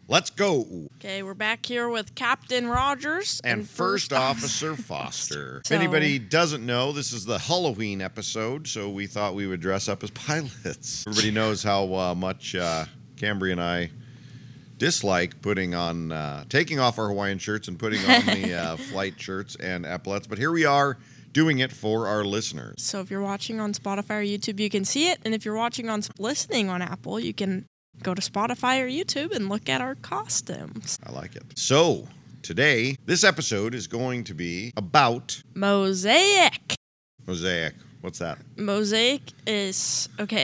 Let's go. Okay, we're back here with Captain Rogers and First Officer Foster. If anybody doesn't know, this is the Halloween episode, so we thought we would dress up as pilots. Everybody knows how much Cambry and I dislike taking off our Hawaiian shirts and putting on the flight shirts and epaulets, but here we are doing it for our listeners. So if you're watching on Spotify or YouTube, you can see it, and if you're listening on Apple, you can go to Spotify or YouTube and look at our costumes. I like it. So, today, this episode is going to be about... Mosaic. Mosaic. What's that? Mosaic is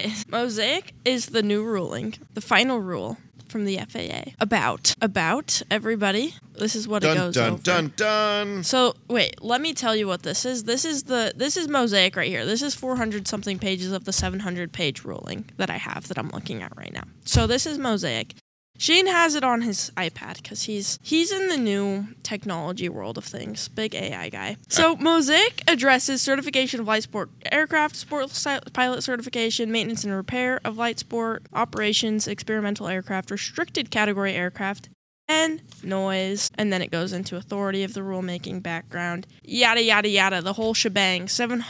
the new ruling, the final rule from the FAA about everybody. This is what it goes over. Dun, dun, dun. So, wait, let me tell you what this is. This is Mosaic right here. This is 400 something pages of the 700 page ruling that I have that I'm looking at right now. So, this is Mosaic. Shane has it on his iPad because he's in the new technology world of things. Big AI guy. So Mosaic addresses certification of light sport aircraft, sport pilot certification, maintenance and repair of light sport, operations, experimental aircraft, restricted category aircraft, and noise. And then it goes into authority of the rulemaking background. Yada, yada, yada. The whole shebang.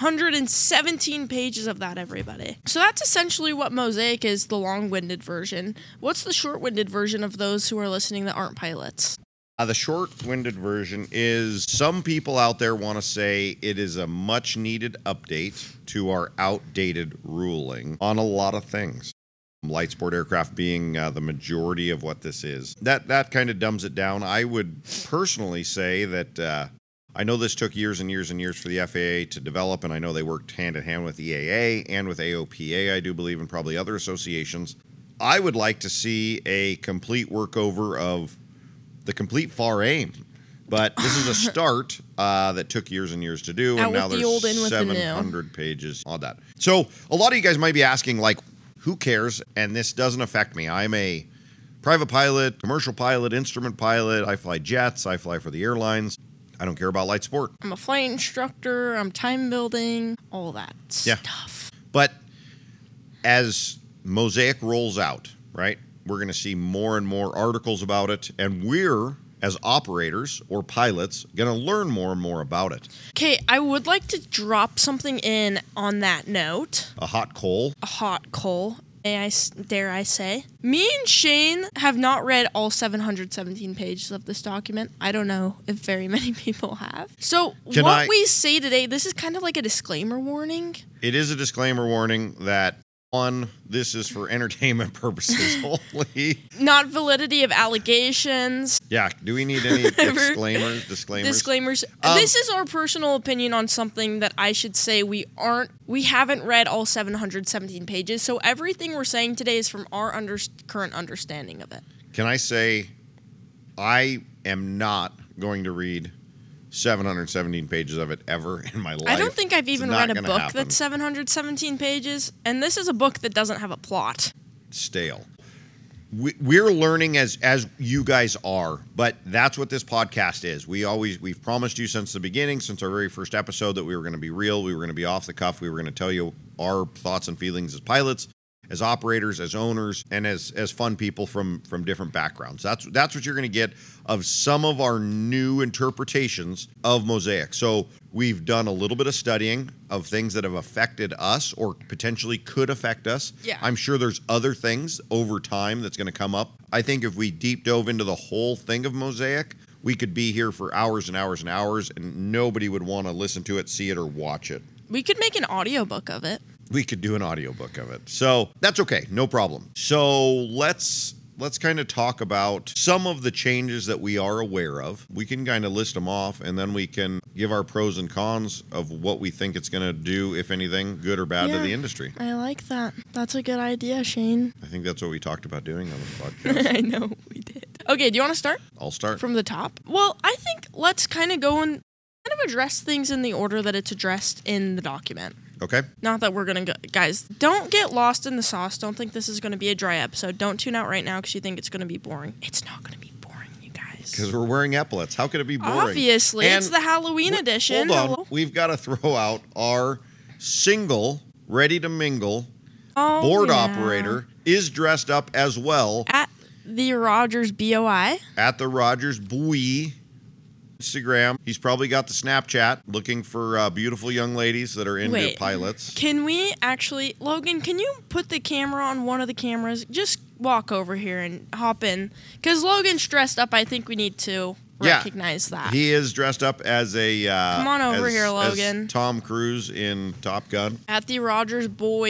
717 pages of that, everybody. So that's essentially what Mosaic is, the long-winded version. What's the short-winded version of those who are listening that aren't pilots? The short-winded version is some people out there want to say it is a much-needed update to our outdated ruling on a lot of things. Light sport aircraft being the majority of what this is. That kind of dumbs it down. I would personally say that I know this took years and years and years for the FAA to develop, and I know they worked hand-in-hand with EAA and with AOPA, I do believe, and probably other associations. I would like to see a complete workover of the complete FAR aim. But this is a start that took years and years to do, and now there's 700 pages on that. So a lot of you guys might be asking, like, who cares? And this doesn't affect me. I'm a private pilot, commercial pilot, instrument pilot. I fly jets. I fly for the airlines. I don't care about light sport. I'm a flight instructor. I'm time building, all that stuff. But as Mosaic rolls out, right, we're going to see more and more articles about it. And we're, as operators or pilots, going to learn more and more about it. Okay, I would like to drop something in on that note. A hot coal. Dare I say. Me and Shane have not read all 717 pages of this document. I don't know if very many people have. So we say today, this is kind of like a disclaimer warning. It is a disclaimer warning that, one, this is for entertainment purposes only. Not validity of allegations. Yeah, do we need any disclaimers? Disclaimers. This is our personal opinion on something that I should say we haven't read all 717 pages, so everything we're saying today is from our current understanding of it. Can I say, I am not going to read 717 pages of it ever in my life. I don't think I've even read a book that's 717 pages, and this is a book that doesn't have a plot. Stale. We're learning as you guys are, but that's what this podcast is. We've promised you since the beginning, since our very first episode, that we were going to be real, we were going to be off the cuff, we were going to tell you our thoughts and feelings as pilots, as operators, as owners, and as fun people from different backgrounds. That's what you're going to get of some of our new interpretations of Mosaic. So we've done a little bit of studying of things that have affected us or potentially could affect us. Yeah. I'm sure there's other things over time that's going to come up. I think if we deep dove into the whole thing of Mosaic, we could be here for hours and hours and hours, and nobody would want to listen to it, see it, or watch it. We could make an audiobook of it. We could do an audiobook of it. So that's okay. No problem. So let's kind of talk about some of the changes that we are aware of. We can kind of list them off, and then we can give our pros and cons of what we think it's going to do, if anything, good or bad to the industry. I like that. That's a good idea, Shane. I think that's what we talked about doing on this podcast. I know we did. Okay, do you want to start? I'll start. From the top? Well, I think let's kind of go and kind of address things in the order that it's addressed in the document. Okay. Not that we're going to go... Guys, don't get lost in the sauce. Don't think this is going to be a dry episode. Don't tune out right now because you think it's going to be boring. It's not going to be boring, you guys. Because we're wearing epaulets. How could it be boring? Obviously. And it's the Halloween edition. Hold on. We've got to throw out our single, ready to mingle board operator is dressed up as well the Rogers BOI. At the Rogers Buoy Instagram. He's probably got the Snapchat looking for beautiful young ladies that are into pilots. Can we actually, Logan, can you put the camera on one of the cameras? Just walk over here and hop in. Because Logan's dressed up. I think we need to recognize that. He is dressed up as a... Come on over here, Logan. As Tom Cruise in Top Gun. At the Rogers Boy.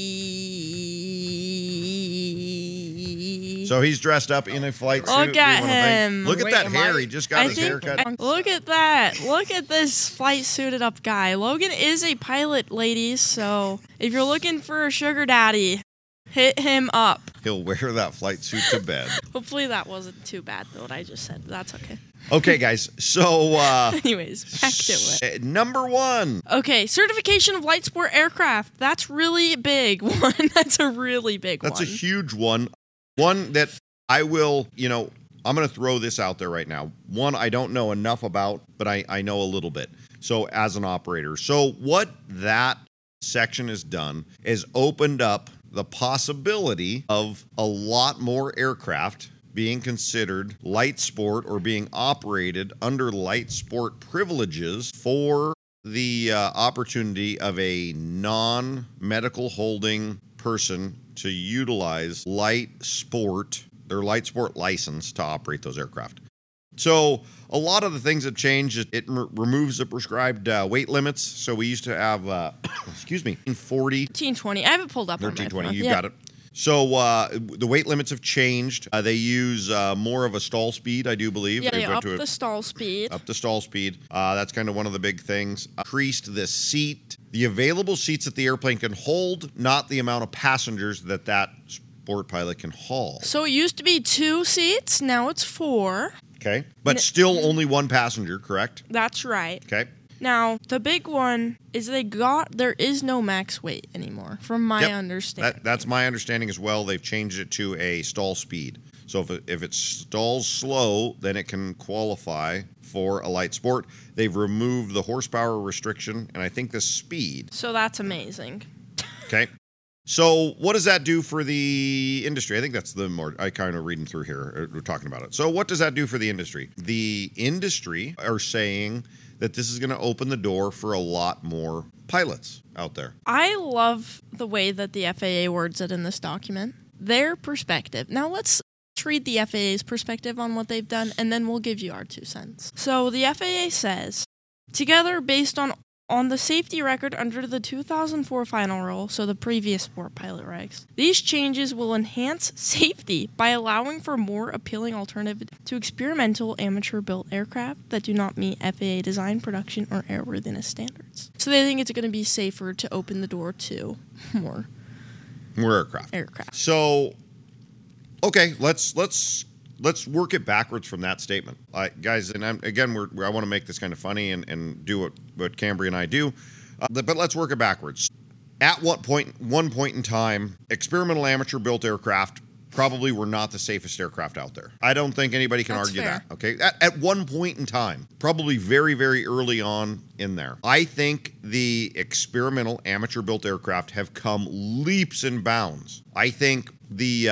So he's dressed up in a flight suit. Look at him. Look at that hair. He just got his haircut. Look at that. Look at this flight suited up guy. Logan is a pilot, ladies. So if you're looking for a sugar daddy, hit him up. He'll wear that flight suit to bed. Hopefully that wasn't too bad, what I just said. That's okay. Okay, guys. So, anyways, back to it. Number 1. Okay, certification of light sport aircraft. That's really a big one. That's a really big one. That's a huge one. One that I will, I'm going to throw this out there right now. One I don't know enough about, but I know a little bit. So, as an operator. So, what that section has done is opened up the possibility of a lot more aircraft being considered light sport or being operated under light sport privileges for the opportunity of a non-medical holding person to utilize their light sport license to operate those aircraft. So a lot of the things that changed, it removes the prescribed weight limits. So we used to have, 40. 1320. I have it pulled up on my phone. 1320, you got it. So the weight limits have changed. They use more of a stall speed, I do believe. Yeah, they upped the stall speed. Up the stall speed. That's kind of one of the big things. Increased the available seats that the airplane can hold, not the amount of passengers that sport pilot can haul. So it used to be 2 seats, now it's 4. Okay, but still only 1 passenger, correct? That's right. Okay. Now, the big one is there is no max weight anymore, from my understanding. That's my understanding as well. They've changed it to a stall speed. So if it stalls slow, then it can qualify for a light sport. They've removed the horsepower restriction, and I think the speed. So that's amazing. Okay. So what does that do for the industry? I think that's the more I kind of reading through here. We're talking about it. So what does that do for the industry? The industry are saying that this is going to open the door for a lot more pilots out there. I love the way that the FAA words it in this document. Their perspective. Now let's read the FAA's perspective on what they've done, and then we'll give you our 2 cents. So the FAA says, together based on the safety record under the 2004 final rule, so the previous sport pilot regs, these changes will enhance safety by allowing for more appealing alternative to experimental amateur-built aircraft that do not meet FAA design, production, or airworthiness standards. So they think it's going to be safer to open the door to more aircraft. So, okay, let's work it backwards from that statement, guys. And I want to make this kind of funny and do what Cambry and I do, but let's work it backwards. At one point in time, experimental amateur-built aircraft probably were not the safest aircraft out there. I don't think anybody can argue that. Okay, at one point in time, probably very, very early on in there, I think the experimental amateur-built aircraft have come leaps and bounds. I think the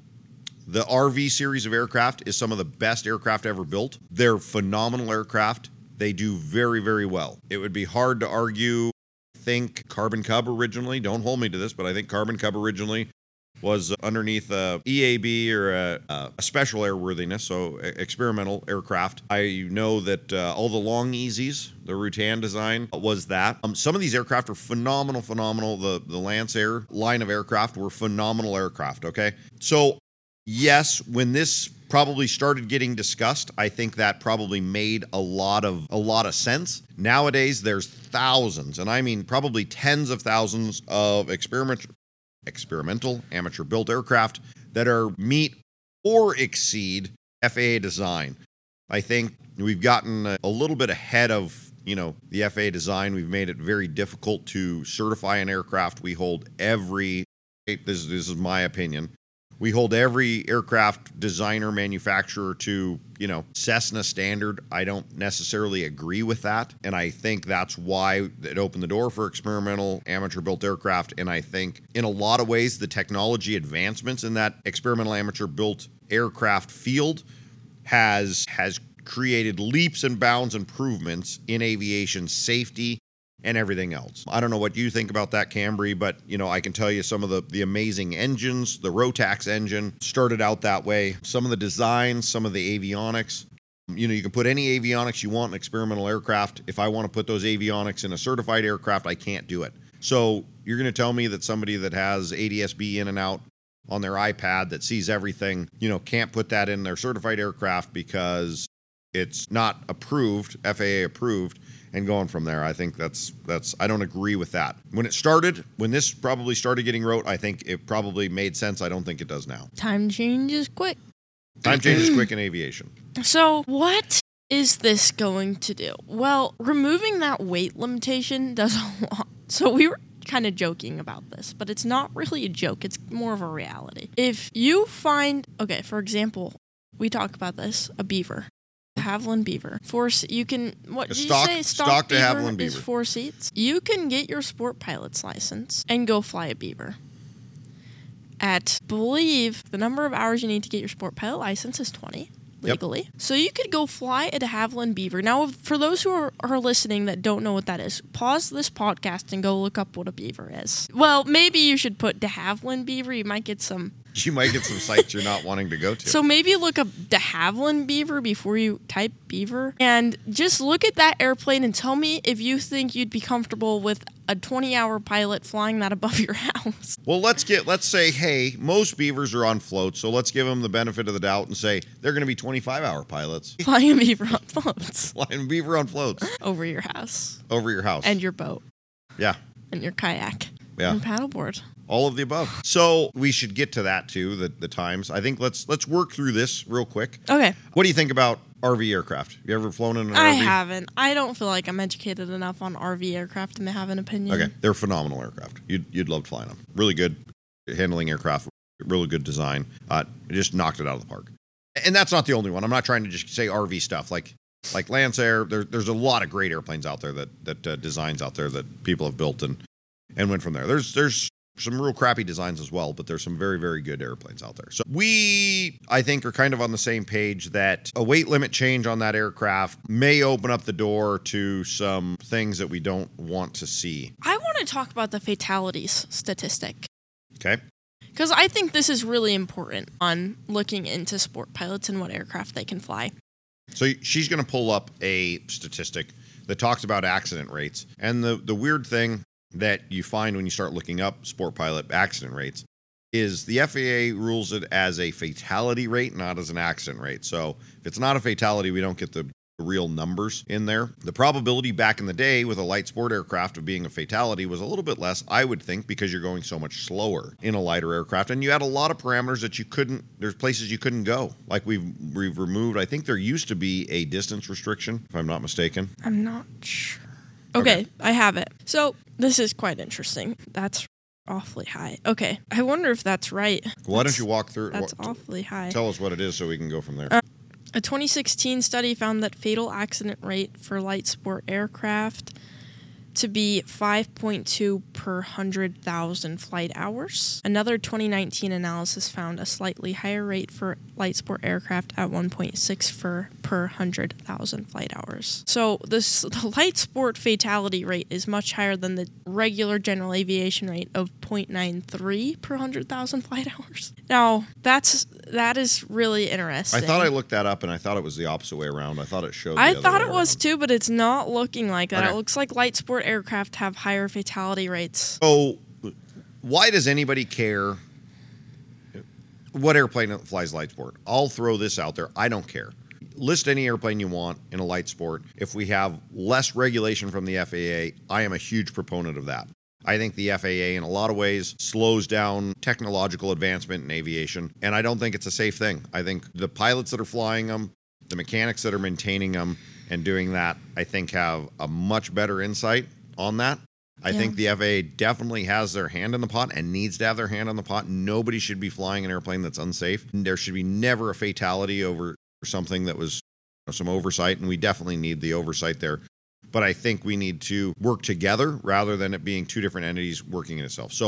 RV series of aircraft is some of the best aircraft ever built. They're phenomenal aircraft. They do very, very well. It would be hard to argue. I think Carbon Cub originally, don't hold me to this, but I think Carbon Cub originally was underneath a EAB or a special airworthiness, so experimental aircraft. I know that all the Long Easies, the Rutan design, was that. Some of these aircraft are phenomenal. The Lancer line of aircraft were phenomenal aircraft, okay? So yes, when this probably started getting discussed, I think that probably made a lot of sense. Nowadays, there's thousands, and I mean probably tens of thousands of experimental amateur-built aircraft that meet or exceed FAA design. I think we've gotten a little bit ahead of the FAA design. We've made it very difficult to certify an aircraft. We hold this is my opinion. We hold every aircraft designer, manufacturer to, Cessna standard. I don't necessarily agree with that. And I think that's why it opened the door for experimental amateur-built aircraft. And I think in a lot of ways, the technology advancements in that experimental amateur-built aircraft field has created leaps and bounds improvements in aviation safety and everything else. I don't know what you think about that, Cambry, but I can tell you some of the amazing engines. The Rotax engine started out that way. Some of the designs, some of the avionics. You can put any avionics you want in experimental aircraft. If I want to put those avionics in a certified aircraft, I can't do it. So you're going to tell me that somebody that has ADS-B in and out on their iPad that sees everything, can't put that in their certified aircraft because it's not approved, FAA approved, and going from there. I think that's I don't agree with that. When this probably started getting wrote, I think it probably made sense. I don't think it does now. Time changes quick. Time changes quick in aviation. So what is this going to do? Well, removing that weight limitation does a lot. So we were kind of joking about this, but it's not really a joke. It's more of a reality. If you find, for example, we talk about this, a beaver. Havilland Beaver. You can, what did you say? Stock de Havilland Beaver is 4 seats. You can get your sport pilot's license and go fly a Beaver. At, believe, the number of hours you need to get your sport pilot license is 20. Legally. Yep. So you could go fly a de Havilland Beaver. Now, for those who are listening that don't know what that is, pause this podcast and go look up what a beaver is. Well, maybe you should put de Havilland Beaver. You might get some sites you're not wanting to go to. So maybe look up de Havilland Beaver before you type beaver. And just look at that airplane and tell me if you think you'd be comfortable with a 20-hour pilot flying that above your house. Well, let's say, hey, most beavers are on floats, so let's give them the benefit of the doubt and say they're going to be 25-hour pilots. Flying a beaver on floats. Flying a beaver on floats. Over your house. And your boat. Yeah. And your kayak. Yeah. And paddleboard. All of the above. So we should get to that too, the times. I think let's work through this real quick. Okay. What do you think about RV aircraft? You ever flown in an RV? I haven't. I don't feel like I'm educated enough on RV aircraft to have an opinion. Okay. They're phenomenal aircraft. You'd love flying them. Really good handling aircraft. Really good design. It just knocked it out of the park. And that's not the only one. I'm not trying to just say RV stuff. Like Lancer, there's a lot of great airplanes out there that designs out there that people have built and went from there. There's some real crappy designs as well, but there's some very, very good airplanes out there. So we, I think, are kind of on the same page that a weight limit change on that aircraft may open up the door to some things that we don't want to see. I want to talk about the fatalities statistic. Okay. Because I think this is really important on looking into sport pilots and what aircraft they can fly. So she's going to pull up a statistic that talks about accident rates. And the weird thing that you find when you start looking up sport pilot accident rates is the FAA rules it as a fatality rate, not as an accident rate. So if it's not a fatality, we don't get the real numbers in there. The probability back in the day with a light sport aircraft of being a fatality was a little bit less, I would think, because you're going so much slower in a lighter aircraft. And you had a lot of parameters that there's places you couldn't go. Like we've removed, I think there used to be a distance restriction, if I'm not mistaken. I'm not sure. Okay, I have it. So this is quite interesting. That's awfully high. Okay, I wonder if that's right. Why don't you walk through it? That's awfully high. Tell us what it is so we can go from there. A 2016 study found that fatal accident rate for light sport aircraft to be 5.2 per 100,000 flight hours. Another 2019 analysis found a slightly higher rate for light sport aircraft at 1.6 per 100,000 flight hours. So the light sport fatality rate is much higher than the regular general aviation rate of 0.93 per 100,000 flight hours. Now, that is really interesting. I thought I looked that up, and I thought it was the opposite way around. I thought it showed I thought it was too, but it's not looking like that. Okay. It looks like light sport aircraft have higher fatality rates. So why does anybody care what airplane flies light sport? I'll throw this out there. I don't care. List any airplane you want in a light sport. If we have less regulation from the FAA, I am a huge proponent of that. I think the FAA, in a lot of ways, slows down technological advancement in aviation, and I don't think it's a safe thing. I think the pilots that are flying them, the mechanics that are maintaining them and doing that, I think have a much better insight on that. I think the FAA definitely has their hand in the pot and needs to have their hand on the pot. Nobody should be flying an airplane that's unsafe. There should be never a fatality over something that was some oversight, and we definitely need the oversight there. But I think we need to work together rather than it being two different entities working in itself. So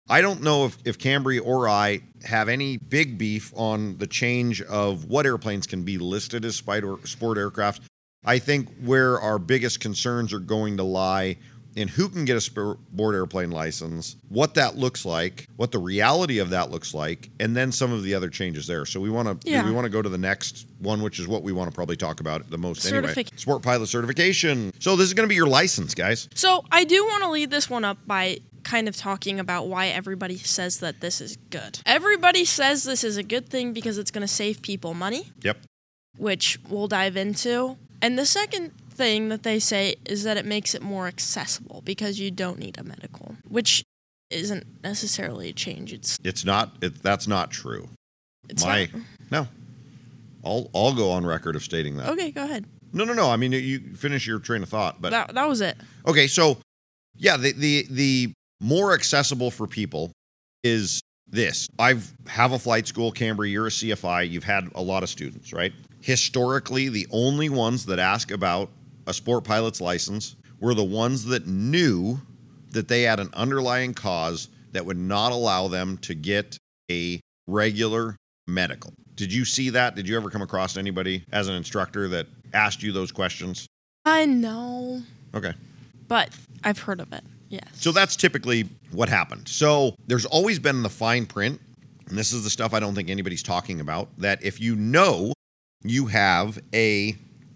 I don't know if Cambry or I have any big beef on the change of what airplanes can be listed as sport aircraft. I think where our biggest concerns are going to lie in who can get a sport airplane license, what that looks like, what the reality of that looks like, and then some of the other changes there. So we want to go to the next one, which is what we want to probably talk about the most anyway. Sport pilot certification. So this is going to be your license, guys. So I do want to lead this one up by kind of talking about why everybody says that this is good. Everybody says this is a good thing because it's going to save people money. Yep. Which we'll dive into. And the second thing that they say is that it makes it more accessible because you don't need a medical, which isn't necessarily a change. It's not. That's not true. It's not. No. I'll go on record of stating that. Okay, go ahead. No. I mean, you finish your train of thought, but that was it. Okay, so yeah, the more accessible for people is this. I have a flight school, Cambry. You're a CFI. You've had a lot of students, right? Historically, the only ones that ask about a sport pilot's license were the ones that knew that they had an underlying cause that would not allow them to get a regular medical. Did you see that? Did you ever come across anybody as an instructor that asked you those questions? I know. Okay. But I've heard of it, yes. So that's typically what happened. So there's always been the fine print, and this is the stuff I don't think anybody's talking about, that if you know you have a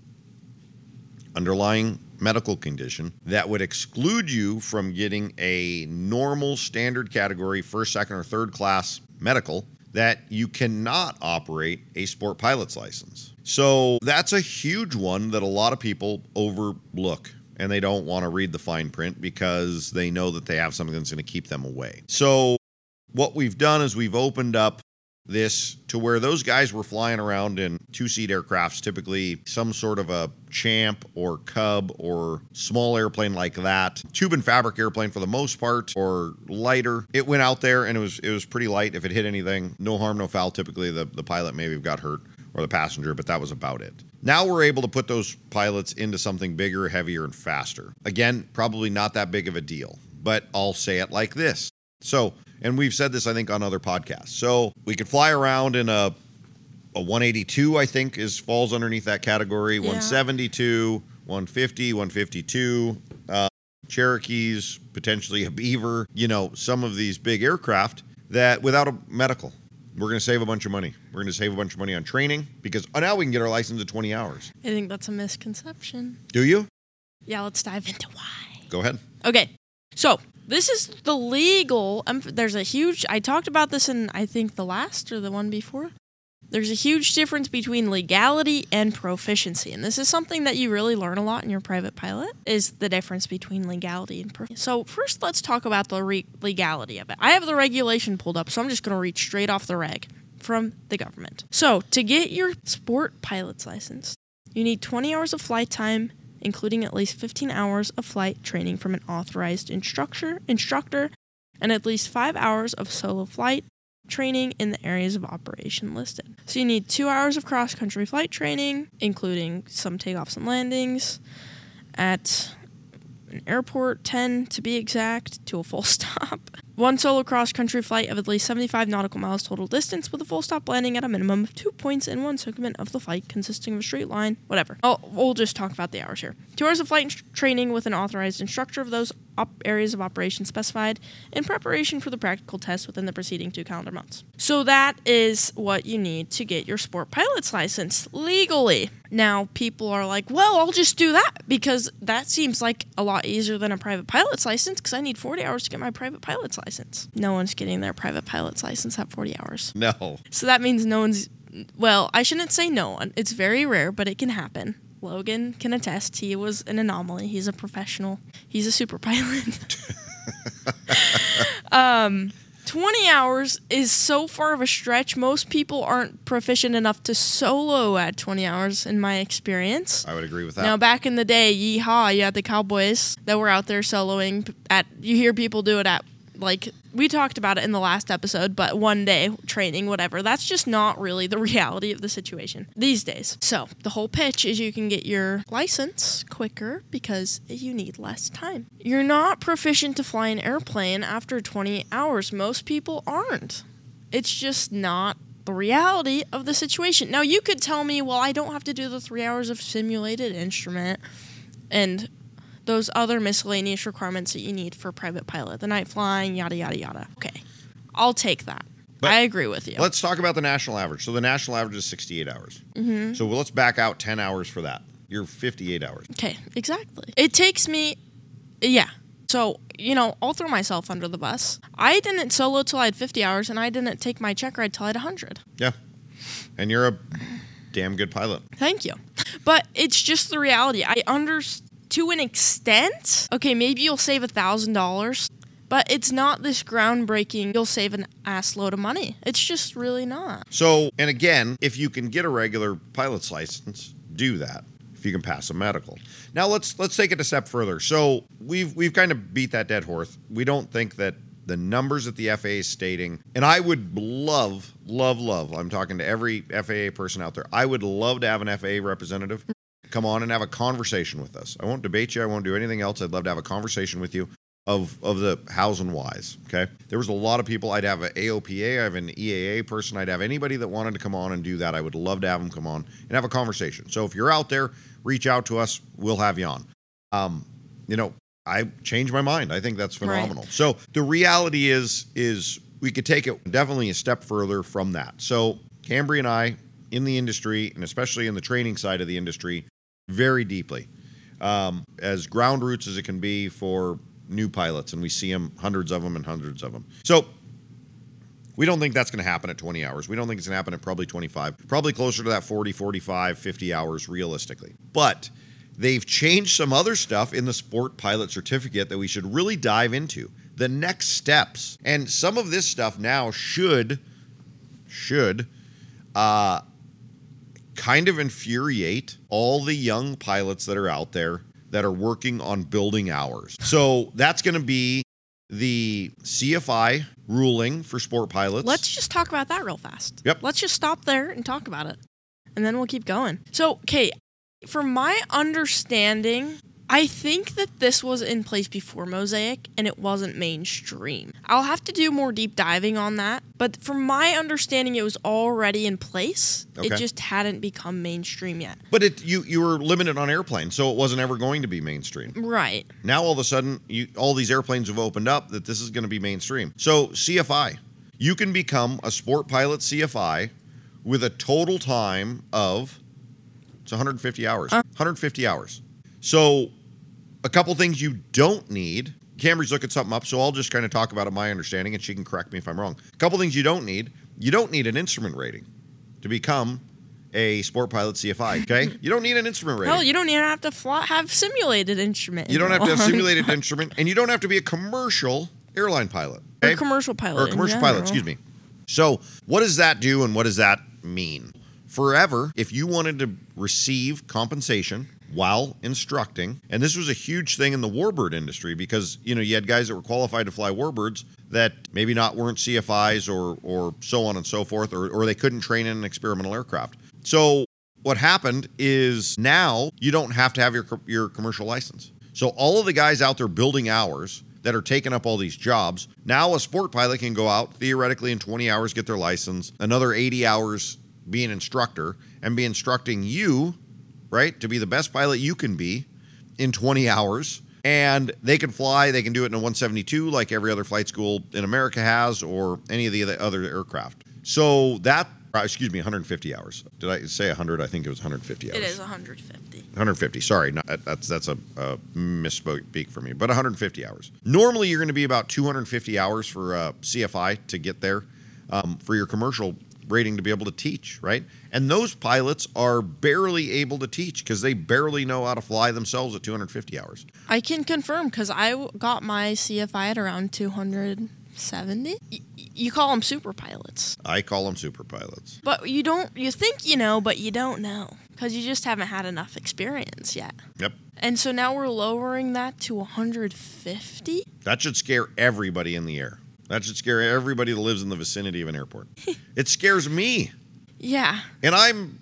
underlying medical condition that would exclude you from getting a normal standard category first, second, or third class medical, that you cannot operate a sport pilot's license. So that's a huge one that a lot of people overlook, and they don't want to read the fine print because they know that they have something that's going to keep them away. So what we've done is we've opened up this to where those guys were flying around in two-seat aircrafts, typically some sort of a Champ or Cub or small airplane like that, tube and fabric airplane for the most part, or lighter. It went out there and it was pretty light. If it hit anything, no harm, no foul. Typically the pilot maybe got hurt or the passenger, but that was about it. Now we're able to put those pilots into something bigger, heavier, and faster. Again, probably not that big of a deal, but I'll say it like this. So, and we've said this, I think, on other podcasts. So we could fly around in a 182, I think, falls underneath that category. Yeah. 172, 150, 152, Cherokees, potentially a Beaver. You know, some of these big aircraft that without a medical, we're going to save a bunch of money. We're going to save a bunch of money on training because now we can get our license in 20 hours. I think that's a misconception. Do you? Yeah, let's dive into why. Go ahead. Okay, so this is the legal. There's a huge. I talked about this in, I think, the last or the one before. There's a huge difference between legality and proficiency, and this is something that you really learn a lot in your private pilot, is the difference between legality and proficiency. So first, let's talk about the legality of it. I have the regulation pulled up, so I'm just going to read straight off the reg from the government. So to get your sport pilot's license, you need 20 hours of flight time, including at least 15 hours of flight training from an authorized instructor, and at least 5 hours of solo flight training in the areas of operation listed. So you need 2 hours of cross-country flight training, including some takeoffs and landings at an airport, 10 to be exact, to a full stop. 1 solo cross-country flight of at least 75 nautical miles total distance with a full stop landing at a minimum of 2 points in one segment of the flight consisting of a straight line, whatever. Oh, we'll just talk about the hours here. 2 hours of flight training with an authorized instructor of those areas of operation specified in preparation for the practical test within the preceding 2 calendar months. So that is what you need to get your sport pilot's license legally. Now, people are like, well, I'll just do that because that seems like a lot easier than a private pilot's license because I need 40 hours to get my private pilot's license. No one's getting their private pilot's license at 40 hours. No. So that means no one's, well, I shouldn't say no one. It's very rare, but it can happen. Logan can attest. He was an anomaly. He's a professional. He's a super pilot. 20 hours is so far of a stretch. Most people aren't proficient enough to solo at 20 hours, in my experience. I would agree with that. Now, back in the day, yeehaw, you had the cowboys that were out there soloing. You hear people do it at like we talked about it in the last episode, but one day training, whatever, that's just not really the reality of the situation these days. So the whole pitch is you can get your license quicker because you need less time. You're not proficient to fly an airplane after 20 hours. Most people aren't. It's just not the reality of the situation. Now, you could tell me, well, I don't have to do the 3 hours of simulated instrument and those other miscellaneous requirements that you need for private pilot, the night flying, yada, yada, yada. Okay, I'll take that. But I agree with you. Let's talk about the national average. So the national average is 68 hours. Mm-hmm. So let's back out 10 hours for that. You're 58 hours. Okay, exactly. It takes me, yeah. So, I'll throw myself under the bus. I didn't solo till I had 50 hours, and I didn't take my check ride till I had 100. Yeah. And you're a damn good pilot. Thank you. But it's just the reality. I understand. To an extent, okay, maybe you'll save $1,000, but it's not this groundbreaking, you'll save an ass load of money. It's just really not. So, and again, if you can get a regular pilot's license, do that. If you can pass a medical. Now let's take it a step further. So we've kind of beat that dead horse. We don't think that the numbers that the FAA is stating, and I would love, I'm talking to every FAA person out there, I would love to have an FAA representative come on and have a conversation with us. I won't debate you. I won't do anything else. I'd love to have a conversation with you of the hows and whys, okay? There was a lot of people. I'd have an AOPA. I have an EAA person. I'd have anybody that wanted to come on and do that. I would love to have them come on and have a conversation. So if you're out there, reach out to us. We'll have you on. I changed my mind. I think that's phenomenal. Right. So the reality is we could take it definitely a step further from that. So Cambry and I, in the industry, and especially in the training side of the industry, very deeply, as ground roots as it can be for new pilots, and we see them, hundreds of them. So we don't think that's going to happen at 20 hours. We don't think it's going to happen at probably 25, probably closer to that 40, 45, 50 hours realistically. But they've changed some other stuff in the sport pilot certificate that we should really dive into. The next steps. And some of this stuff now should kind of infuriate all the young pilots that are out there that are working on building hours. So that's going to be the CFI ruling for sport pilots. Let's just talk about that real fast. Yep. Let's just stop there and talk about it, and then we'll keep going. So, okay, from my understanding, I think that this was in place before Mosaic, and it wasn't mainstream. I'll have to do more deep diving on that, but from my understanding, it was already in place. Okay. It just hadn't become mainstream yet. But you were limited on airplanes, so it wasn't ever going to be mainstream. Right. Now, all of a sudden, all these airplanes have opened up that this is going to be mainstream. So, CFI. You can become a sport pilot CFI with a total time of, it's 150 hours. 150 hours. So, a couple things you don't need. Cambry's looking something up, so I'll just kind of talk about it, my understanding, and she can correct me if I'm wrong. A couple things you don't need. You don't need an instrument rating to become a sport pilot CFI, okay? You don't need an instrument rating. Hell, you don't even have to have simulated instrument. You don't have to have simulated instrument, and you don't have to be a commercial airline pilot. Okay? Or commercial pilot. Or a commercial pilot, excuse me. So what does that do, and what does that mean? Forever, if you wanted to receive compensation while instructing, and this was a huge thing in the warbird industry because, you had guys that were qualified to fly warbirds that maybe weren't CFIs or so on and so forth, or they couldn't train in an experimental aircraft. So what happened is now you don't have to have your commercial license. So all of the guys out there building hours that are taking up all these jobs, now a sport pilot can go out theoretically in 20 hours, get their license, another 80 hours be an instructor, and be instructing you, right, to be the best pilot you can be in 20 hours. And they can fly, they can do it in a 172 like every other flight school in America has, or any of the other aircraft. So that, 150 hours. Did I say 100? I think it was 150 hours. It is 150. 150, sorry. That's a misspeak for me, but 150 hours. Normally, you're going to be about 250 hours for CFI to get there for your commercial rating to be able to teach, right? And those pilots are barely able to teach because they barely know how to fly themselves at 250 hours. I can confirm because I got my CFI at around 270. You call them super pilots. I call them super pilots. But you think you know, but you don't know because you just haven't had enough experience yet. Yep. And so now we're lowering that to 150? That should scare everybody in the air. That should scare everybody that lives in the vicinity of an airport. It scares me. Yeah. And I'm,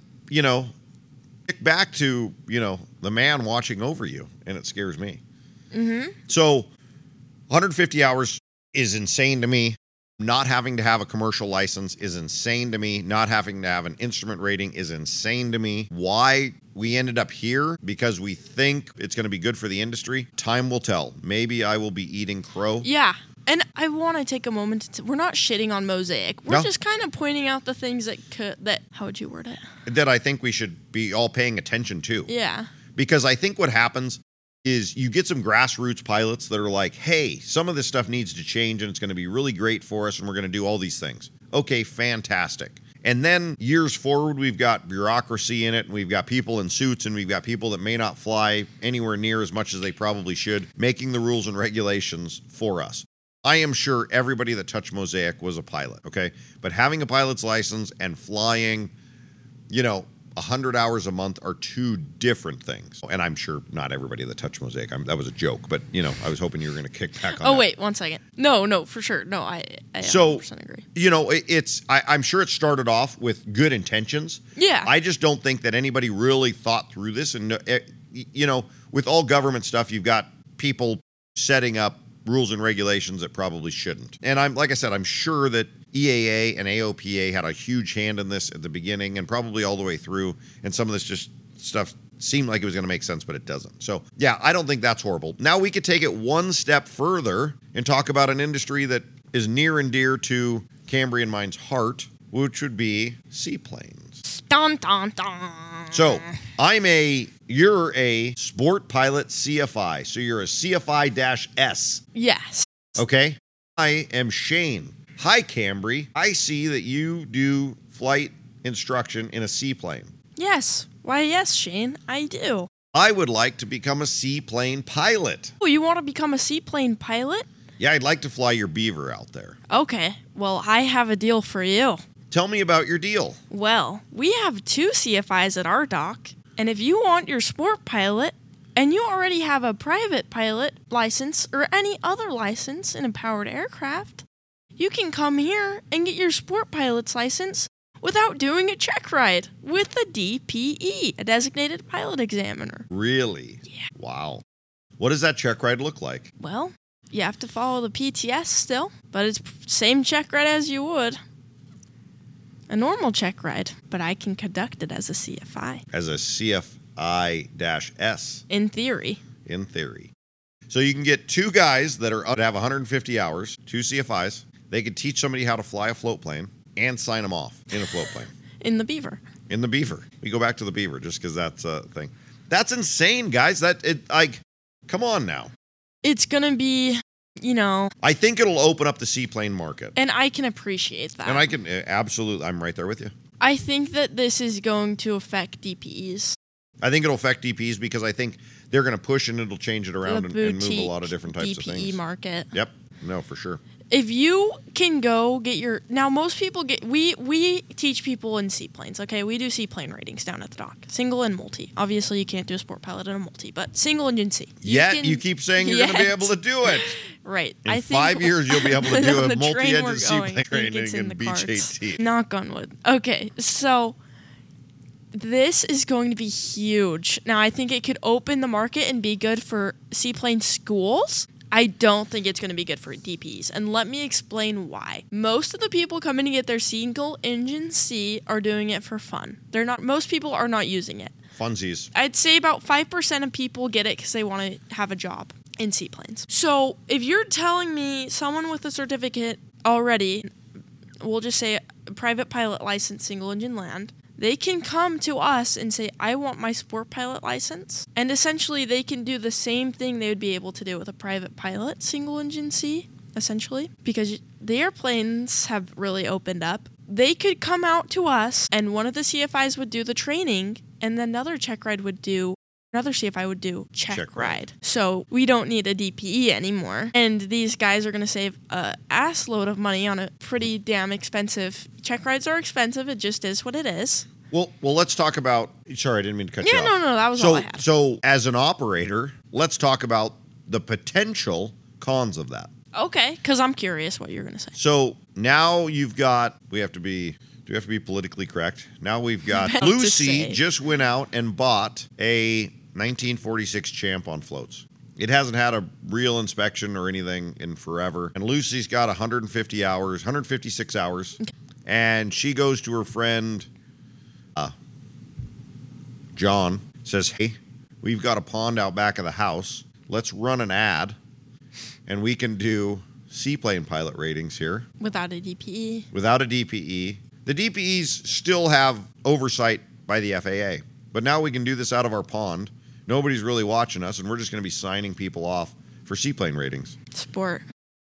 kick back to, the man watching over you, and it scares me. Mm-hmm. So 150 hours is insane to me. Not having to have a commercial license is insane to me. Not having to have an instrument rating is insane to me. Why we ended up here? Because we think it's going to be good for the industry. Time will tell. Maybe I will be eating crow. Yeah. And I want to take a moment we're not shitting on Mosaic. We're No. just kind of pointing out the things that how would you word it? That I think we should be all paying attention to. Yeah. Because I think what happens is you get some grassroots pilots that are like, hey, some of this stuff needs to change and it's going to be really great for us and we're going to do all these things. Okay, fantastic. And then years forward, we've got bureaucracy in it, and we've got people in suits, and we've got people that may not fly anywhere near as much as they probably should, making the rules and regulations for us. I am sure everybody that touched Mosaic was a pilot, okay? But having a pilot's license and flying, 100 hours a month are two different things. And I'm sure not everybody that touched Mosaic. That was a joke, but, I was hoping you were going to kick back on that. Oh, wait, 1 second. No, for sure. No, I 100% agree. I'm sure it started off with good intentions. Yeah. I just don't think that anybody really thought through this. And, with all government stuff, you've got people setting up rules and regulations that probably shouldn't. And I'm sure that EAA and AOPA had a huge hand in this at the beginning and probably all the way through. And some of this just stuff seemed like it was going to make sense, but it doesn't. So, yeah, I don't think that's horrible. Now we could take it one step further and talk about an industry that is near and dear to Cambrian Mind's heart, which would be seaplanes. Dun, dun, dun. So, you're a sport pilot CFI. So you're a CFI-S. Yes. Okay? I am Shane. Hi, Cambry. I see that you do flight instruction in a seaplane. Yes. Why, yes, Shane, I do. I would like to become a seaplane pilot. Oh, you want to become a seaplane pilot? Yeah, I'd like to fly your Beaver out there. Okay. Well, I have a deal for you. Tell me about your deal. Well, we have 2 CFIs at our dock, and if you want your sport pilot, and you already have a private pilot license or any other license in a powered aircraft, you can come here and get your sport pilot's license without doing a check ride with the DPE, a designated pilot examiner. Really? Yeah. Wow. What does that check ride look like? Well, you have to follow the PTS still, but it's same check ride as you would a normal check ride, but I can conduct it as a CFI. As a CFI-S. In theory. In theory. So you can get 2 guys that have 150 hours, 2 CFIs. They could teach somebody how to fly a float plane and sign them off in a float plane. In the Beaver. In the Beaver. We go back to the Beaver just because that's a thing. That's insane, guys. Come on now. It's going to be, I think it'll open up the seaplane market. And I can appreciate that. And I can, absolutely, I'm right there with you. I think that this is going to affect DPEs. I think it'll affect DPs because I think they're going to push and it'll change it around and move a lot of different types of things. DPE market. Yep. No, for sure. If you can go get your... Now, most people get... We teach people in seaplanes, okay? We do seaplane ratings down at the dock. Single and multi. Obviously, you can't do a sport pilot in a multi, but single engine C. You keep saying you're going to be able to do it. Right. In 5 years, you'll be able to do a multi-engine seaplane rating in and the beach cards. AT. Knock on wood. Okay, so... This is going to be huge. Now, I think it could open the market and be good for seaplane schools. I don't think it's going to be good for DPs, and let me explain why. Most of the people coming to get their single engine C are doing it for fun. Most people are not using it. Funsies. I'd say about 5% of people get it because they want to have a job in seaplanes. So if you're telling me someone with a certificate already, we'll just say a private pilot license, single engine land, they can come to us and say, I want my sport pilot license. And essentially, they can do the same thing they would be able to do with a private pilot, single engine C, essentially. Because the airplanes have really opened up. They could come out to us, and one of the CFIs would do the training, and then another CFI would do check ride. So we don't need a DPE anymore. And these guys are going to save a ass load of money on a pretty damn expensive... Check rides are expensive. It just is what it is. Well, let's talk about. Sorry, I didn't mean to cut you Yeah, off. no, that was all I had. So, as an operator, let's talk about the potential cons of that. Okay, because I'm curious what you're going to say. So now you've got. Do we have to be politically correct? Now we've got About to Lucy say. just went out and bought a 1946 Champ on floats. It hasn't had a real inspection or anything in forever. And Lucy's got 156 hours. Okay. And she goes to her friend, John, says, hey, we've got a pond out back of the house. Let's run an ad, and we can do seaplane pilot ratings here Without a DPE. without a DPE. The DPEs still have oversight by the FAA, but now we can do this out of our pond. Nobody's really watching us, and we're just going to be signing people off for seaplane ratings. Sport.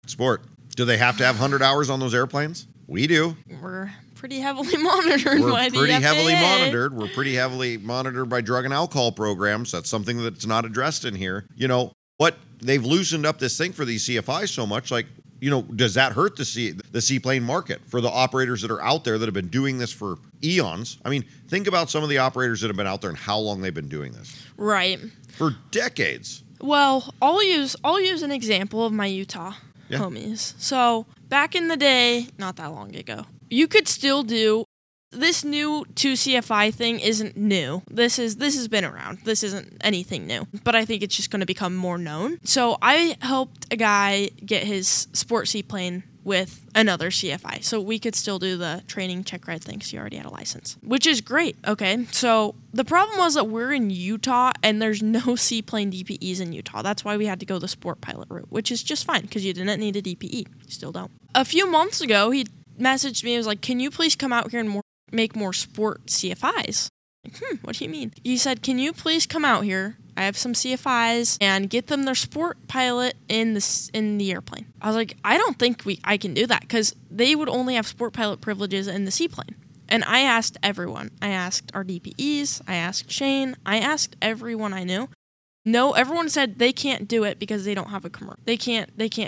Do they have to have 100 hours on those airplanes? We do. We're pretty heavily monitored We're by the pretty FAA. heavily monitored. We're pretty heavily monitored by drug and alcohol programs. That's something that's not addressed in here. You know, what they've loosened up this thing for these CFIs so much, like, you know, does that hurt the seaplane market for the operators that are out there that have been doing this for eons? I mean, think about some of the operators that have been out there and how long they've been doing this. Right. For decades. Well, I'll use an example of my Utah homies. So back in the day, not that long ago, you could still do this new 2CFI thing. Isn't new. This has been around. This isn't anything new, but I think it's just going to become more known. So I helped a guy get his sport seaplane with another CFI, so we could still do the training check ride thing because he already had a license, which is great. Okay, so the problem was that we're in Utah and there's no seaplane DPEs in Utah. That's why we had to go the sport pilot route, which is just fine because you didn't need a DPE. You still don't. A few months ago, he messaged me. He was like, "Can you please come out here and make more sport CFIs?" Like, what do you mean? He said, "Can you please come out here? I have some CFIs and get them their sport pilot in the airplane." I was like, "I don't think I can do that because they would only have sport pilot privileges in the seaplane." And I asked everyone. I asked our DPEs. I asked Shane. I asked everyone I knew. No, everyone said they can't do it because they don't have a commercial. They can't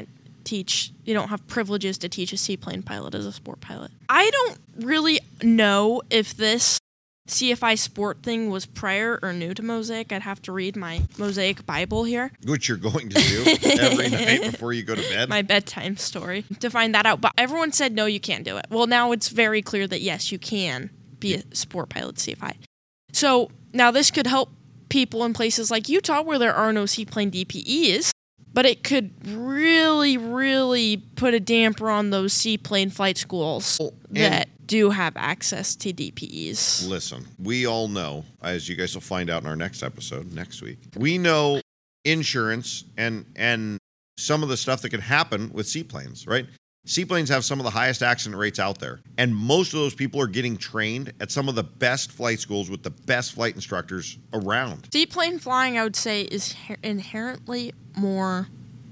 teach. They don't have privileges to teach a seaplane pilot as a sport pilot. I don't really know if this CFI sport thing was prior or new to Mosaic. I'd have to read my Mosaic Bible here. Which you're going to do every night before you go to bed. My bedtime story to find that out. But everyone said, no, you can't do it. Well, now it's very clear that, yes, you can be a sport pilot CFI. So now this could help people in places like Utah where there are no seaplane DPEs, but it could really, really put a damper on those seaplane flight schools that do have access to DPEs. Listen, we all know, as you guys will find out in our next episode next week, we know insurance and some of the stuff that can happen with seaplanes, right? Seaplanes have some of the highest accident rates out there, and most of those people are getting trained at some of the best flight schools with the best flight instructors around. Seaplane flying, I would say, is inherently more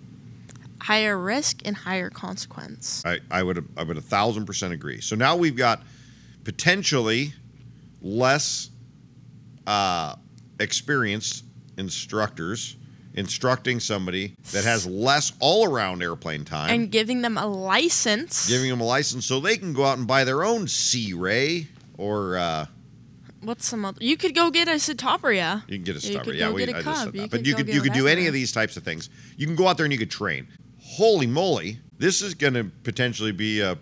higher risk and higher consequence. I would 1,000% agree. So now we've got potentially less experienced instructors instructing somebody that has less all-around airplane time. And giving them a license. Giving them a license so they can go out and buy their own Sea Ray or... what's some other... You could go get a Citabria. You can get a You Citabria. could Yeah, go get a I just Cub. said You that. But could you go could get do any whatever. of these types of things. You can go out there and you could train. Holy moly, this is going to potentially be a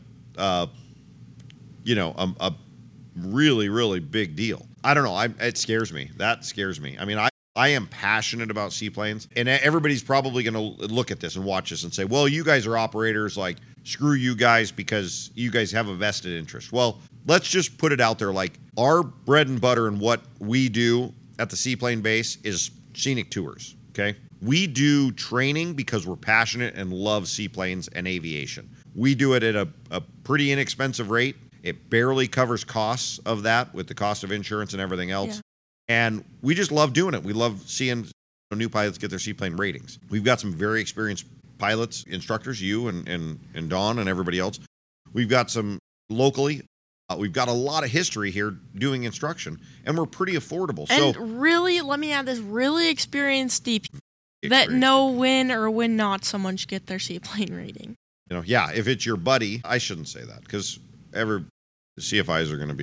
really, really big deal. I don't know. It scares me. That scares me. I mean, I am passionate about seaplanes, and everybody's probably going to look at this and watch this and say, well, you guys are operators, like, screw you guys because you guys have a vested interest. Well, let's just put it out there, like, our bread and butter and what we do at the seaplane base is scenic tours, okay? We do training because we're passionate and love seaplanes and aviation. We do it at a pretty inexpensive rate. It barely covers costs of that with the cost of insurance and everything else. Yeah. And we just love doing it. We love seeing new pilots get their seaplane ratings. We've got some very experienced pilots, instructors, you and Dawn and everybody else. We've got some locally. We've got a lot of history here doing instruction, and we're pretty affordable. And really, let me add this, really experienced DP that know when or when not someone should get their seaplane rating. Yeah, if it's your buddy, I shouldn't say that because CFIs are going to be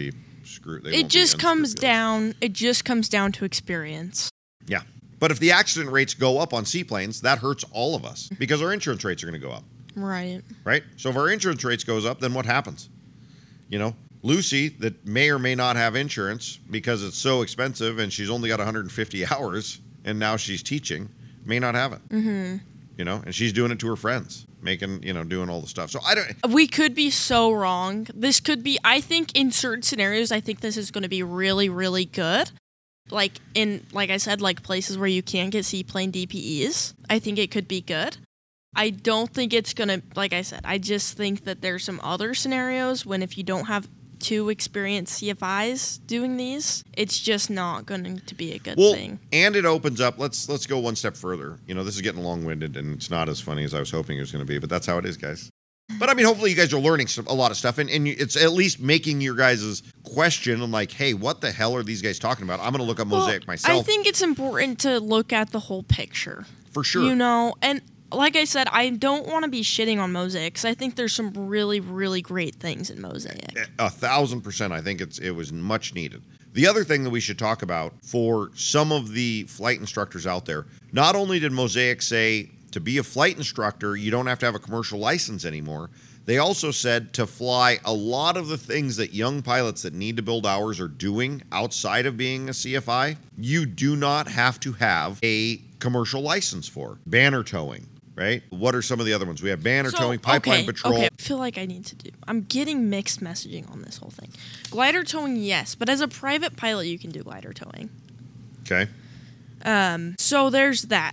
screw. It just comes down to experience. Yeah. But if the accident rates go up on seaplanes, that hurts all of us because our insurance rates are going to go up. Right. Right? So if our insurance rates goes up, then what happens? You know, Lucy, that may or may not have insurance because it's so expensive and she's only got 150 hours and now she's teaching, may not have it. Mm-hmm. You know, and she's doing it to her friends, doing all the stuff. So we could be so wrong. This could be, I think in certain scenarios, I think this is going to be really, really good. Like I said, like places where you can't get seaplane DPEs, I think it could be good. I don't think it's going to, like I said, I just think that there's some other scenarios when if you don't have 2 experienced CFIs doing these, it's just not going to be a good thing. And it opens up, let's go one step further. You know, this is getting long-winded and it's not as funny as I was hoping it was going to be, but that's how it is, guys. But I mean, hopefully you guys are learning a lot of stuff, and it's at least making your guys' question and like, hey, what the hell are these guys talking about? I'm going to look up Mosaic myself. I think it's important to look at the whole picture. For sure. You know, and like I said, I don't want to be shitting on Mosaic because I think there's some really, really great things in Mosaic. 1,000%. I think it was much needed. The other thing that we should talk about for some of the flight instructors out there, not only did Mosaic say to be a flight instructor, you don't have to have a commercial license anymore. They also said to fly a lot of the things that young pilots that need to build hours are doing outside of being a CFI, you do not have to have a commercial license for. Banner towing, right? What are some of the other ones? We have banner towing, pipeline patrol. Okay, I feel like I'm getting mixed messaging on this whole thing. Glider towing, yes, but as a private pilot, you can do glider towing. Okay. So there's that.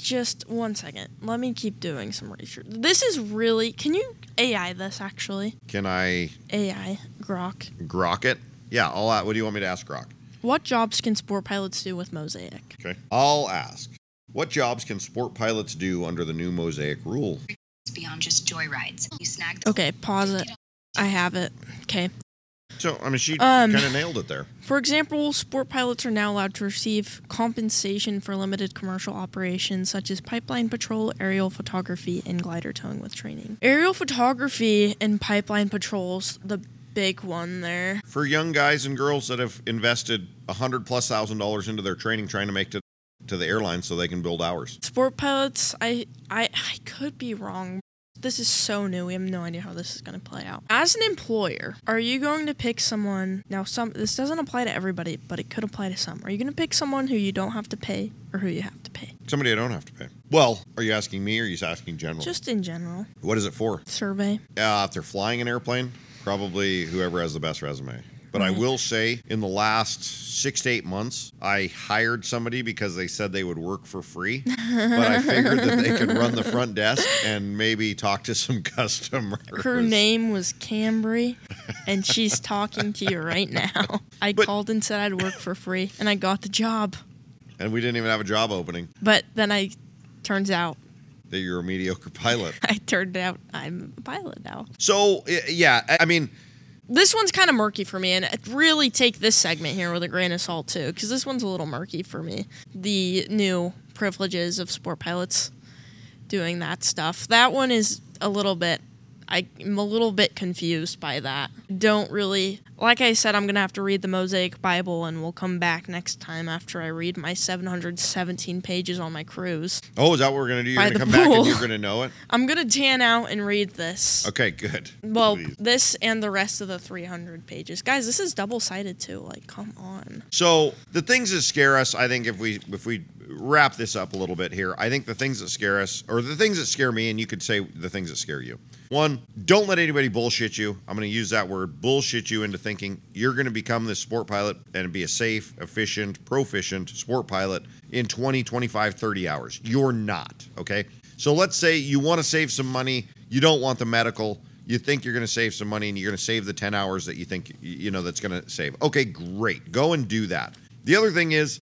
One second. Let me keep doing some research. This is really, can you AI this actually? Can I? AI, Grok. Grok it? Yeah, what do you want me to ask Grok? What jobs can sport pilots do with Mosaic? Okay. I'll ask. What jobs can sport pilots do under the new Mosaic rule? Beyond just joyrides. You snag Okay, pause it. I have it. Okay. So, I mean, she kind of nailed it there. For example, sport pilots are now allowed to receive compensation for limited commercial operations such as pipeline patrol, aerial photography, and glider towing with training. Aerial photography and pipeline patrols, the big one there. For young guys and girls that have invested $100,000+ into their training trying to make it to the airline so they can build hours. Sport pilots, I could be wrong. This is so new. We have no idea how this is going to play out. As an employer, are you going to pick someone... Now, this doesn't apply to everybody, but it could apply to some. Are you going to pick someone who you don't have to pay or who you have to pay? Somebody I don't have to pay. Well, are you asking me or are you asking general? Just in general. What is it for? Survey. If they're flying an airplane, probably whoever has the best resume. But I will say, in the last 6 to 8 months, I hired somebody because they said they would work for free. But I figured that they could run the front desk and maybe talk to some customers. Her name was Cambry, and she's talking to you right now. I called and said I'd work for free, and I got the job. And we didn't even have a job opening. But then turns out that you're a mediocre pilot. I turned out I'm a pilot now. So, yeah, I mean... This one's kind of murky for me, and really take this segment here with a grain of salt, too, because this one's a little murky for me. The new privileges of sport pilots doing that stuff. That one is a little bit... I'm a little bit confused by that. Don't really... Like I said, I'm going to have to read the Mosaic Bible, and we'll come back next time after I read my 717 pages on my cruise. Oh, is that what we're going to do? You're going to come back and you're going to know it? I'm going to tan out and read this. Okay, good. Well, this and the rest of the 300 pages. Guys, this is double-sided, too. Like, come on. So, the things that scare us, I think if we wrap this up a little bit here, I think the things that scare us, or the things that scare me, and you could say the things that scare you. One, don't let anybody bullshit you. I'm going to use that word, bullshit you into thinking you're going to become this sport pilot and be a safe, efficient, proficient sport pilot in 20, 25, 30 hours. You're not, okay? So let's say you want to save some money. You don't want the medical. You think you're going to save some money and you're going to save the 10 hours that you think, that's going to save. Okay, great. Go and do that. The other thing is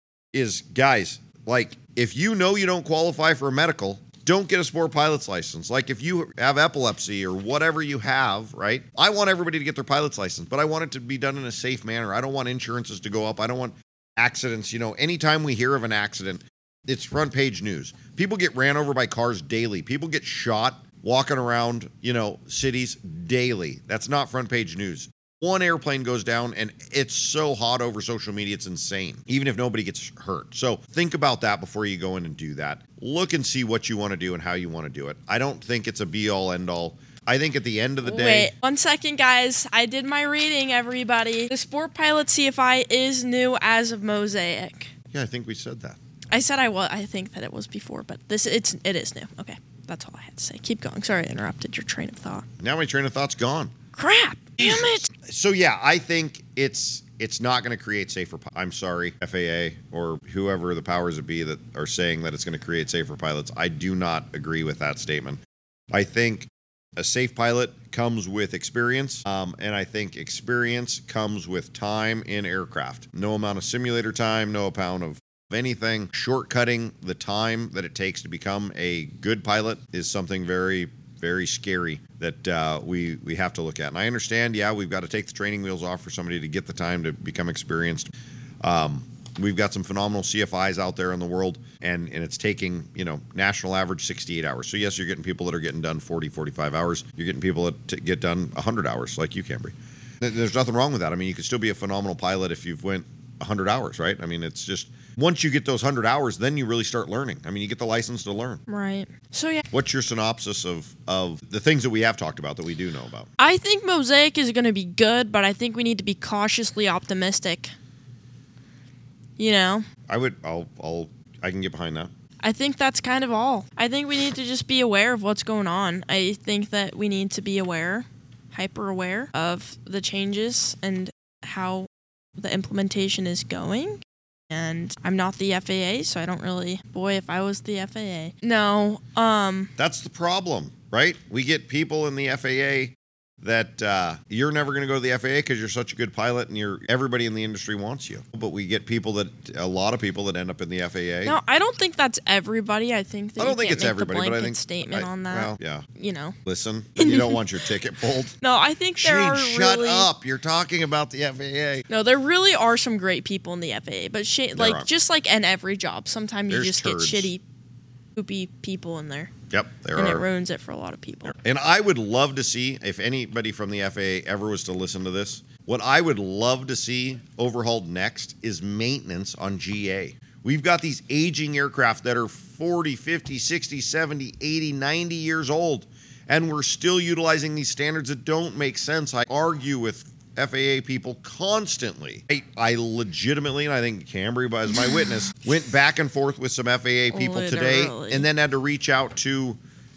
guys, like, if you know you don't qualify for a medical, don't get a sport pilot's license. Like, if you have epilepsy or whatever you have, right? I want everybody to get their pilot's license, but I want it to be done in a safe manner. I don't want insurances to go up. I don't want accidents. Anytime we hear of an accident, it's front page news. People get ran over by cars daily. People get shot walking around, cities daily. That's not front page news. One airplane goes down and it's so hot over social media, it's insane, even if nobody gets hurt. So think about that before you go in and do that. Look and see what you want to do and how you want to do it. I don't think it's a be-all, end-all. I think at the end of the day... Wait, 1 second, guys. I did my reading, everybody. The Sport Pilot CFI is new as of Mosaic. Yeah, I think we said that. I said I think that it was before, but it is new. Okay, that's all I had to say. Keep going. Sorry I interrupted your train of thought. Now my train of thought's gone. Crap! Damn it! So yeah, I think it's not going to create safer. I'm sorry, FAA or whoever the powers that be that are saying that it's going to create safer pilots. I do not agree with that statement. I think a safe pilot comes with experience, and I think experience comes with time in aircraft. No amount of simulator time, no amount of anything. Shortcutting the time that it takes to become a good pilot is something very, very scary that we have to look at. And I understand, yeah, we've got to take the training wheels off for somebody to get the time to become experienced. We've got some phenomenal CFIs out there in the world, and it's taking, national average 68 hours. So yes, you're getting people that are getting done 40, 45 hours. You're getting people that get done 100 hours, like you, Cambry. There's nothing wrong with that. I mean, you could still be a phenomenal pilot if you've went 100 hours, right? I mean, it's just, once you get those 100 hours, then you really start learning. I mean, you get the license to learn. Right. So, yeah. What's your synopsis of the things that we have talked about that we do know about? I think Mosaic is going to be good, but I think we need to be cautiously optimistic. I can get behind that. I think that's kind of all. I think we need to just be aware of what's going on. I think that we need to be aware, hyper aware of the changes and how the implementation is going. And I'm not the FAA, so I don't really... Boy, if I was the FAA. No, That's the problem, right? We get people in the FAA that you're never going to go to the FAA because you're such a good pilot and everybody in the industry wants you. But we get a lot of people that end up in the FAA. No, I don't think that's everybody. I think that I don't think it's make everybody, the but I blanket think statement on that. Well, yeah. Listen, you don't want your ticket pulled. No, I think there are shut up. You're talking about the FAA. No, there really are some great people in the FAA, but just like in every job, sometimes There's you just turds. get shitty, poopy people in there. Yep, there and are. it ruins it for a lot of people. And I would love to see, if anybody from the FAA ever was to listen to this, what I would love to see overhauled next is maintenance on GA. We've got these aging aircraft that are 40, 50, 60, 70, 80, 90 years old, and we're still utilizing these standards that don't make sense. I argue with FAA people constantly. I legitimately, and I think Cambry as my witness, went back and forth with some FAA people today, and then had to reach out to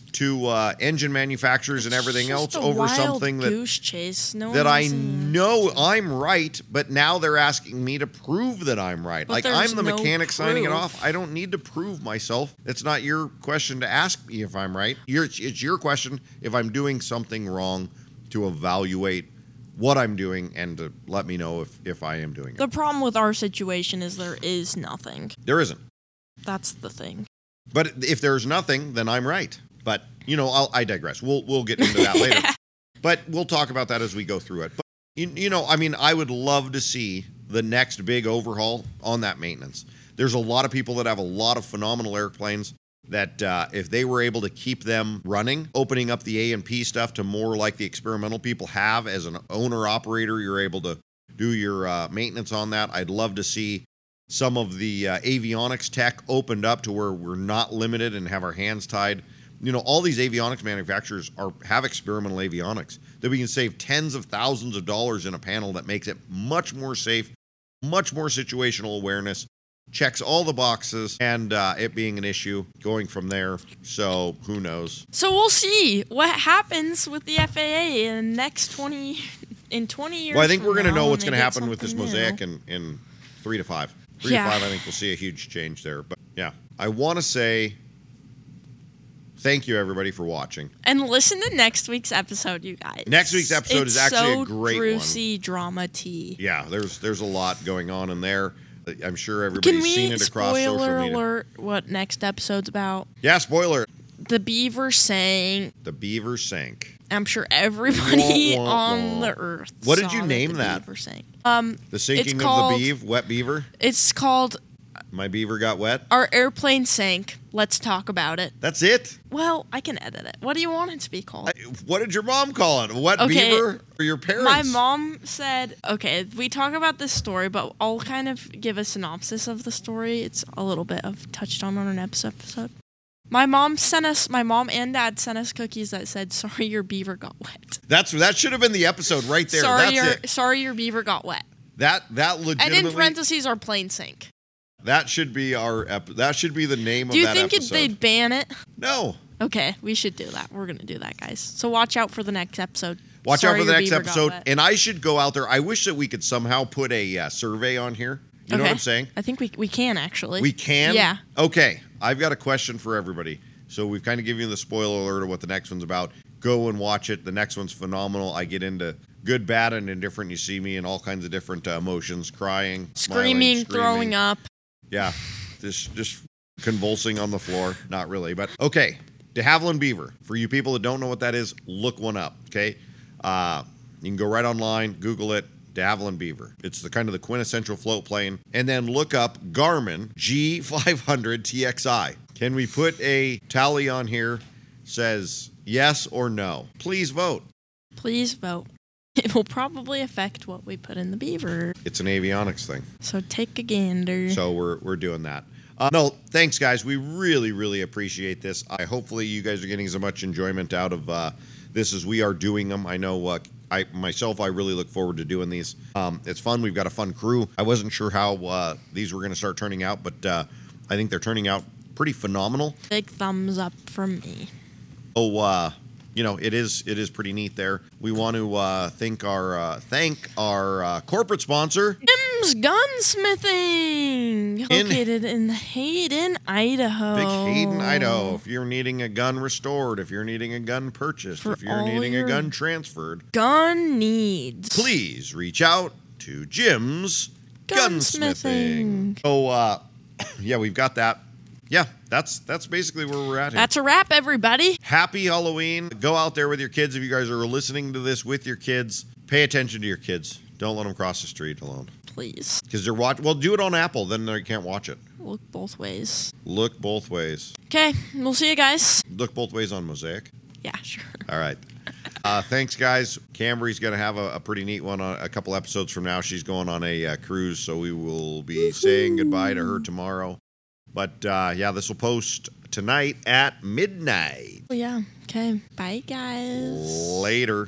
engine manufacturers and everything else over something goose chase. that I know I'm right, but now they're asking me to prove that I'm right. But like I'm the no mechanic signing it proof. off. I don't need to prove myself. It's not your question to ask me if I'm right. It's your question if I'm doing something wrong to evaluate what I'm doing and to let me know if I am doing it. The problem with our situation is there is nothing. There isn't. That's the thing. But if there's nothing, then I'm right. But, I digress. We'll get into that later. But we'll talk about that as we go through it. But, I would love to see the next big overhaul on that maintenance. There's a lot of people that have a lot of phenomenal airplanes that if they were able to keep them running, opening up the A&P stuff to more like the experimental people have as an owner-operator, you're able to do your maintenance on that. I'd love to see some of the avionics tech opened up to where we're not limited and have our hands tied. All these avionics manufacturers have experimental avionics that we can save tens of thousands of dollars in a panel that makes it much more safe, much more situational awareness, checks all the boxes, and it being an issue going from there. So who knows? So we'll see what happens with the FAA in next 20 years. Well, I think we're going to know what's going to happen with this Mosaic in 3 to 5. 3 to 5, I think we'll see a huge change there. But yeah, I want to say thank you, everybody, for watching. And listen to next week's episode, you guys. Next week's episode is actually a great one. It's so juicy drama tea. Yeah, there's a lot going on in there. I'm sure everybody's seen it across social media. Can we spoiler alert what next episode's about? Yeah, spoiler. The beaver sank. The beaver sank. I'm sure everybody on the earth. What did you saw name the that? Beaver sank. The sinking of the wet beaver? It's called My beaver got wet. Our airplane sank. Let's talk about it. That's it. Well, I can edit it. What do you want it to be called? What did your mom call it? A wet Okay. beaver or your parents? My mom said, okay, we talk about this story, but I'll kind of give a synopsis of the story. It's a little bit of touched on an episode. My mom and dad sent us cookies that said, sorry, your beaver got wet. That should have been the episode right there. That's it. Sorry, your beaver got wet. That legitimately. And in parentheses, our plane sank. That should be that should be the name of Do you that think episode. they'd ban it? No. Okay, we should do that. We're going to do that, guys. So watch out for the next episode. Watch out Sorry, for the your next beaver got episode. wet. And I should go out there. I wish that we could somehow put a survey on here. You know what I'm saying? I think we can, actually. We can? Yeah. Okay. I've got a question for everybody. So we've kind of given you the spoiler alert of what the next one's about. Go and watch it. The next one's phenomenal. I get into good, bad, and indifferent. You see me in all kinds of different emotions, crying, Screaming, smiling, throwing up. Yeah. Just convulsing on the floor. Not really, but okay. De Havilland Beaver. For you people that don't know what that is, look one up, okay? You can go right online, Google it, De Havilland Beaver. It's the kind of the quintessential float plane. And then look up Garmin G500 TXI. Can we put a tally on here? Says yes or no. Please vote. Please vote. It will probably affect what we put in the beaver. It's an avionics thing. So take a gander. So we're doing that. No, thanks, guys. We really, really appreciate this. Hopefully you guys are getting as much enjoyment out of this as we are doing them. I know I really look forward to doing these. It's fun. We've got a fun crew. I wasn't sure how these were going to start turning out, but I think they're turning out pretty phenomenal. Big thumbs up from me. Oh, it is pretty neat there. We want to thank our corporate sponsor, Jim's Gunsmithing, located in Hayden, Idaho. Big Hayden, Idaho. If you're needing a gun restored, if you're needing a gun purchased, For if you're all needing a your gun transferred, gun needs. please reach out to Jim's Gunsmithing. So, yeah, we've got that. Yeah, that's basically where we're at here. That's a wrap, everybody. Happy Halloween. Go out there with your kids. If you guys are listening to this with your kids, pay attention to your kids. Don't let them cross the street alone. Please. Because they're watching. Well, do it on Apple. Then they can't watch it. Look both ways. Look both ways. Okay, we'll see you guys. Look both ways on Mosaic. Yeah, sure. All right. Thanks, guys. Cambry's going to have a pretty neat one on a couple episodes from now. She's going on a cruise, so we will be saying goodbye to her tomorrow. But, yeah, this will post tonight at midnight. Oh, yeah. Okay. Bye, guys. Later.